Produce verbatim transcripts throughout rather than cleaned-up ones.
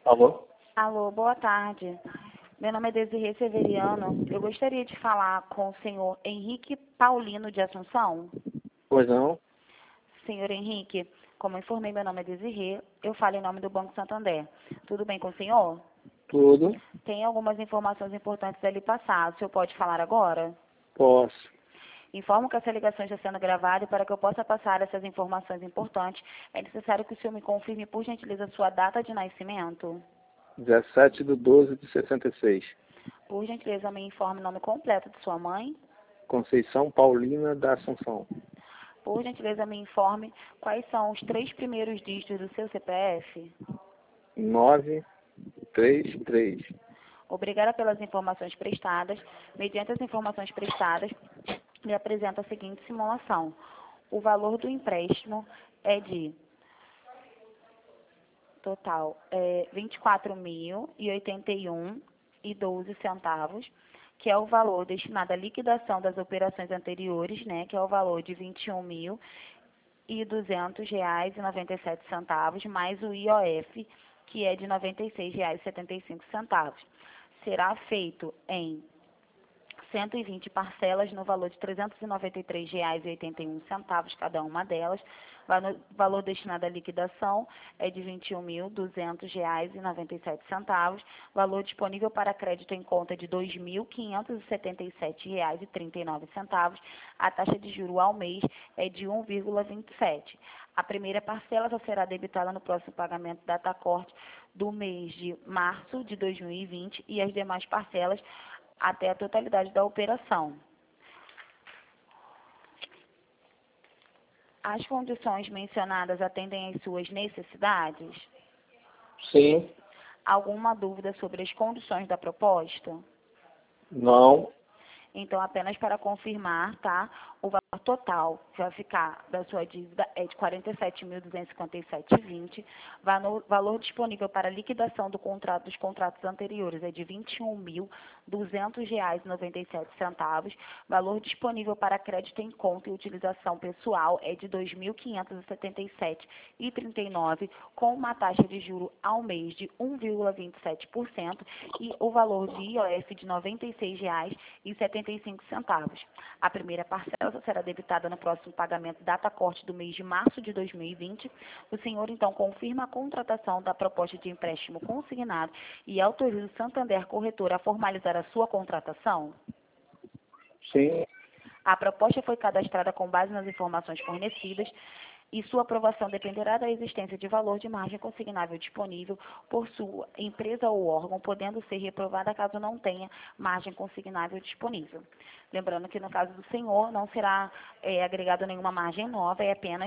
Alô? Alô, boa tarde. Meu nome é Desirê Severiano. Eu gostaria de falar com o senhor Henrique Paulino de Assunção. Pois não? Senhor Henrique, como eu informei, meu nome é Desirê. Eu falo em nome do Banco Santander. Tudo bem com o senhor? Tudo. Tem algumas informações importantes a lhe passar. O senhor pode falar agora? Posso. Informo que essa ligação está sendo gravada e para que eu possa passar essas informações importantes, é necessário que o senhor me confirme, por gentileza, sua data de nascimento. dezessete de doze de sessenta e seis. Por gentileza, me informe o nome completo de sua mãe. Conceição Paulina da Assunção. Por gentileza, me informe quais são os três primeiros dígitos do seu C P F. nove três três. Obrigada pelas informações prestadas. Mediante as informações prestadas, lhe apresento a seguinte simulação. O valor do empréstimo é de total é vinte e quatro mil e oitenta e um e doze centavos, que é o valor destinado à liquidação das operações anteriores, né, que é o valor de vinte e um mil e duzentos reais e noventa e sete centavos, mais o I O F, que é de noventa e seis reais e setenta e cinco centavos. Será feito em cento e vinte parcelas no valor de trezentos e noventa e três reais e oitenta e um centavos cada uma delas. O valor destinado à liquidação é de vinte e um mil duzentos reais e noventa e sete centavos. Valor disponível para crédito em conta de dois mil quinhentos e setenta e sete reais e trinta e nove centavos. A taxa de juro ao mês é de um vírgula vinte e sete. A primeira parcela só será debitada no próximo pagamento data corte do mês de março de dois mil e vinte e as demais parcelas até a totalidade da operação. As condições mencionadas atendem às suas necessidades? Sim. Alguma dúvida sobre as condições da proposta? Não. Então, apenas para confirmar, tá? O valor total que vai ficar da sua dívida é de quarenta e sete mil duzentos e cinquenta e sete reais e vinte centavos. Valor disponível para liquidação do contrato, dos contratos anteriores é de vinte e um mil duzentos reais e noventa e sete centavos. Valor disponível para crédito em conta e utilização pessoal é de dois mil quinhentos e setenta e sete reais e trinta e nove centavos, com uma taxa de juro ao mês de um vírgula vinte e sete por cento e o valor de I O F de noventa e seis reais e setenta e cinco centavos. A primeira parcela só será debitada no próximo pagamento data corte do mês de março de dois mil e vinte. O senhor, então, confirma a contratação da proposta de empréstimo consignado e autoriza o Santander Corretora a formalizar a sua contratação? Sim. A proposta foi cadastrada com base nas informações fornecidas e sua aprovação dependerá da existência de valor de margem consignável disponível por sua empresa ou órgão, podendo ser reprovada caso não tenha margem consignável disponível. Lembrando que no caso do senhor não será é, agregado nenhuma margem nova, é apenas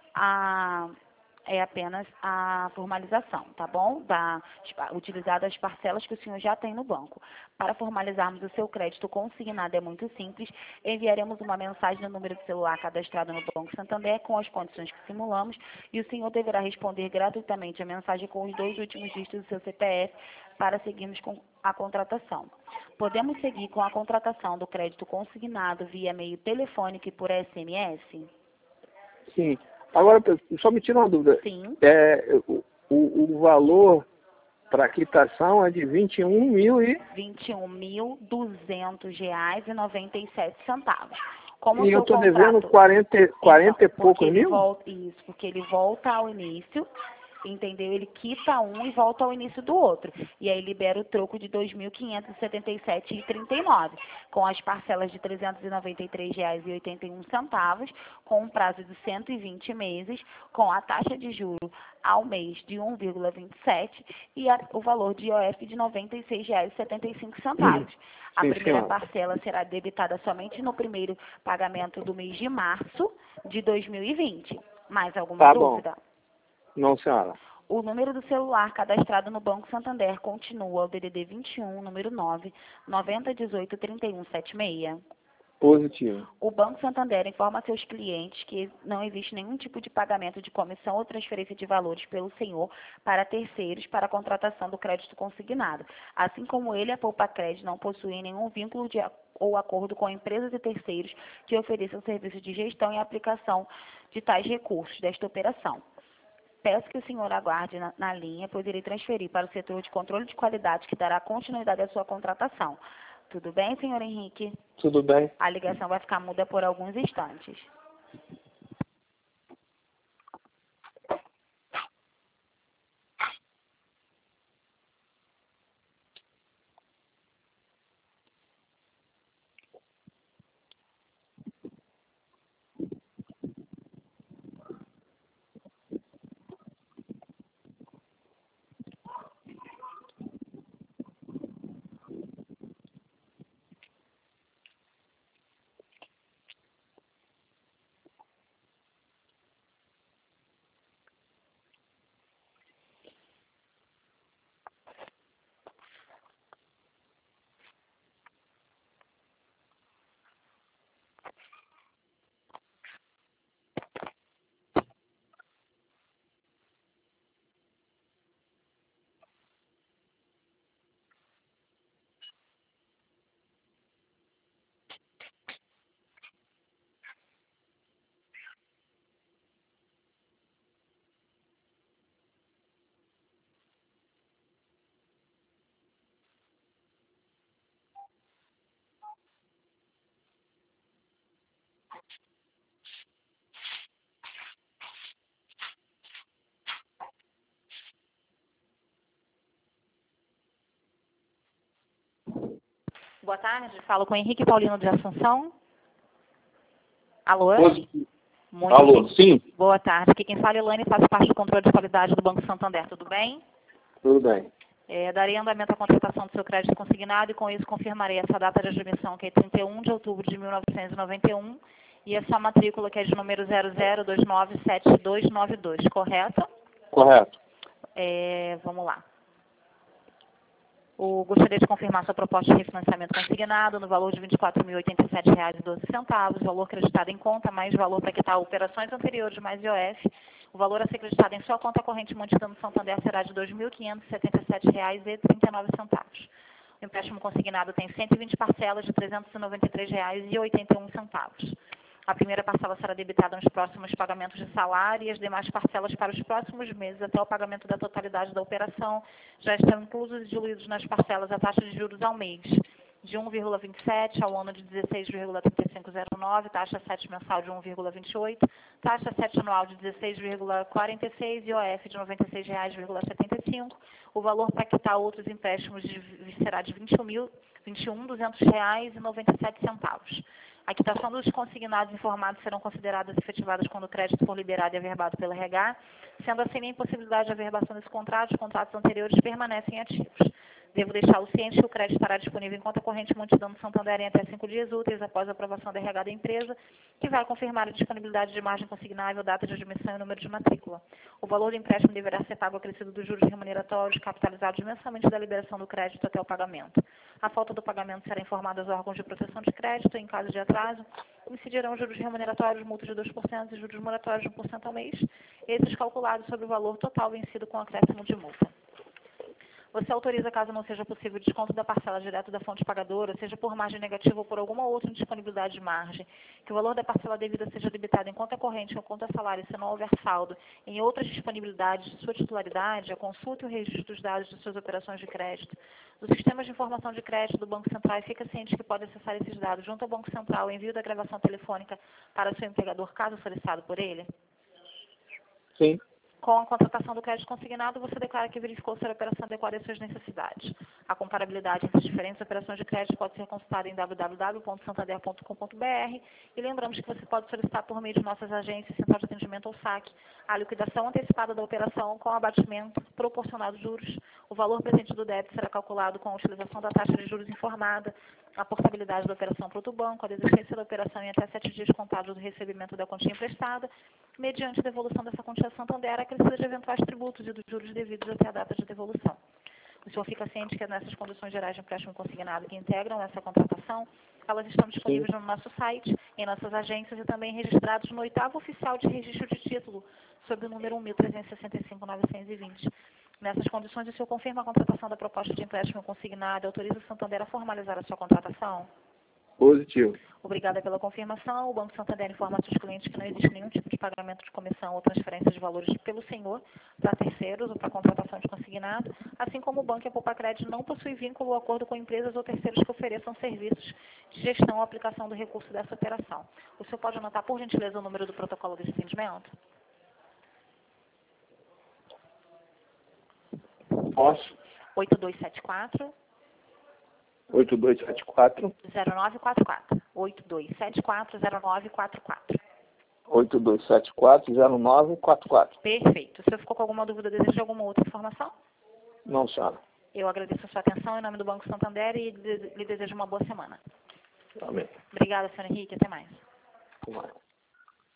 a é apenas a formalização, tá bom? Da, utilizar as parcelas que o senhor já tem no banco. Para formalizarmos o seu crédito consignado é muito simples. Enviaremos uma mensagem no número de celular cadastrado no Banco Santander com as condições que simulamos e o senhor deverá responder gratuitamente a mensagem com os dois últimos dígitos do seu C P F para seguirmos com a contratação. Podemos seguir com a contratação do crédito consignado via meio telefônico e por S M S? Sim. Agora, só me tira uma dúvida. Sim. É, o, o, o valor para quitação é de vinte e um mil e... vinte e um mil duzentos reais e noventa e sete centavos. Como E o seu eu estou contrato... devendo quarenta, quarenta Então, e poucos porque ele mil? volta, isso, porque ele volta ao início, entendeu? Ele quita um e volta ao início do outro. E aí libera o troco de dois mil quinhentos e setenta e sete reais e trinta e nove centavos, com as parcelas de trezentos e noventa e três reais e oitenta e um centavos, com um prazo de cento e vinte meses, com a taxa de juro ao mês de um vírgula vinte e sete e a, o valor de I O F de noventa e seis reais e setenta e cinco centavos. A Sim, primeira senhora. parcela será debitada somente no primeiro pagamento do mês de março de dois mil e vinte. Mais alguma Tá bom. dúvida? Não, senhora. O número do celular cadastrado no Banco Santander continua o D D D vinte e um, número nove, noventa, dezoito, trinta e um, setenta e seis. Positivo. O Banco Santander informa a seus clientes que não existe nenhum tipo de pagamento de comissão ou transferência de valores pelo senhor para terceiros para a contratação do crédito consignado. Assim como ele, a Poupa Crédito não possui nenhum vínculo de, ou acordo com empresas e terceiros que ofereçam serviços de gestão e aplicação de tais recursos desta operação. Peço que o senhor aguarde na, na linha, pois irei transferir para o setor de controle de qualidade, que dará continuidade à sua contratação. Tudo bem, senhor Henrique? Tudo bem. A ligação vai ficar muda por alguns instantes. Boa tarde, falo com o Henrique Paulino de Assunção. Alô? Muito Alô, bem. sim? Boa tarde. Aqui quem fala é Elaine, faço parte do controle de qualidade do Banco Santander. Tudo bem? Tudo bem. É, darei andamento à contratação do seu crédito consignado e com isso confirmarei essa data de admissão, que é trinta e um de outubro de mil novecentos e noventa e um, e a sua matrícula, que é de número zero zero dois nove sete dois nove dois, correto? Correto. É, vamos lá. O, gostaria de confirmar sua proposta de refinanciamento consignado no valor de vinte e quatro mil e oitenta e sete reais e doze centavos, valor acreditado em conta, mais valor para quitar operações anteriores mais I O F. O valor a ser acreditado em sua conta corrente mantida no Santander será de dois mil quinhentos e setenta e sete reais e trinta e nove centavos. O empréstimo consignado tem cento e vinte parcelas de trezentos e noventa e três reais e oitenta e um centavos. A primeira parcela será debitada nos próximos pagamentos de salário e as demais parcelas para os próximos meses até o pagamento da totalidade da operação já estão inclusos e diluídos nas parcelas a taxa de juros ao mês, de um vírgula vinte e sete ao ano de dezesseis vírgula trinta e cinco zero nove, taxa sete mensal de um vírgula vinte e oito, taxa sete anual de dezesseis vírgula quarenta e seis e I O F de noventa e seis reais e setenta e cinco. O valor para quitar outros empréstimos de, será de vinte e um mil duzentos reais e noventa e sete centavos. A quitação dos consignados informados serão consideradas efetivadas quando o crédito for liberado e averbado pela R H, sendo assim a impossibilidade de averbação desse contrato, os contratos anteriores permanecem ativos. Devo deixá-lo ciente que o crédito estará disponível em conta corrente mantida no Santander em até cinco dias úteis após a aprovação da R H da empresa, que vai confirmar a disponibilidade de margem consignável, data de admissão e número de matrícula. O valor do empréstimo deverá ser pago acrescido dos juros remuneratórios, capitalizados mensalmente da liberação do crédito até o pagamento. A falta do pagamento será informada aos órgãos de proteção de crédito. Em caso de atraso, incidirão juros remuneratórios, multas de dois por cento e juros moratórios de um por cento ao mês, esses calculados sobre o valor total vencido com acréscimo de multa. Você autoriza, caso não seja possível, o desconto da parcela direto da fonte pagadora, seja por margem negativa ou por alguma outra indisponibilidade de margem, que o valor da parcela devida seja debitado em conta corrente ou conta salário, se não houver saldo, em outras disponibilidades de sua titularidade, a consulta e o registro dos dados de suas operações de crédito, dos sistemas de informação de crédito do Banco Central, e fica ciente que pode acessar esses dados junto ao Banco Central, envio da gravação telefônica para seu empregador, caso solicitado por ele? Sim. Com a contratação do crédito consignado, você declara que verificou se a operação adequada às suas necessidades. A comparabilidade entre as diferentes operações de crédito pode ser consultada em w w w ponto santander ponto com ponto b r e lembramos que você pode solicitar por meio de nossas agências, central de atendimento ou saque, a liquidação antecipada da operação com abatimento proporcional dos juros. O valor presente do débito será calculado com a utilização da taxa de juros informada, a portabilidade da operação para outro banco, a desistência da operação em até sete dias contados do recebimento da quantia emprestada, mediante a devolução dessa quantia a Santander, acrescida de eventuais tributos e dos juros devidos até a data de devolução. O senhor fica ciente que nessas condições gerais de empréstimo consignado que integram essa contratação, elas estão disponíveis Sim. no nosso site, em nossas agências e também registrados no oitavo oficial de registro de título, sob o número um mil trezentos e sessenta e cinco ponto novecentos e vinte. Nessas condições, o senhor confirma a contratação da proposta de empréstimo consignado e autoriza o Santander a formalizar a sua contratação? Positivo. Obrigada pela confirmação. O Banco Santander informa aos seus clientes que não existe nenhum tipo de pagamento de comissão ou transferência de valores pelo senhor para terceiros ou para contratação de consignado, assim como o Banco e a Poupa-Crédito não possuem vínculo ou acordo com empresas ou terceiros que ofereçam serviços de gestão ou aplicação do recurso dessa operação. O senhor pode anotar, por gentileza, o número do protocolo desse atendimento? Posso? oito dois sete quatro, oito dois sete quatro, zero nove quatro quatro. oito dois sete quatro, zero nove quatro quatro. oito dois sete quatro, zero nove quatro quatro. Perfeito. Se você ficou com alguma dúvida, deseja alguma outra informação? Não, senhora. Eu agradeço a sua atenção em nome do Banco Santander e lhe desejo uma boa semana. Amém. Obrigada, senhor Henrique. Até mais. Até mais.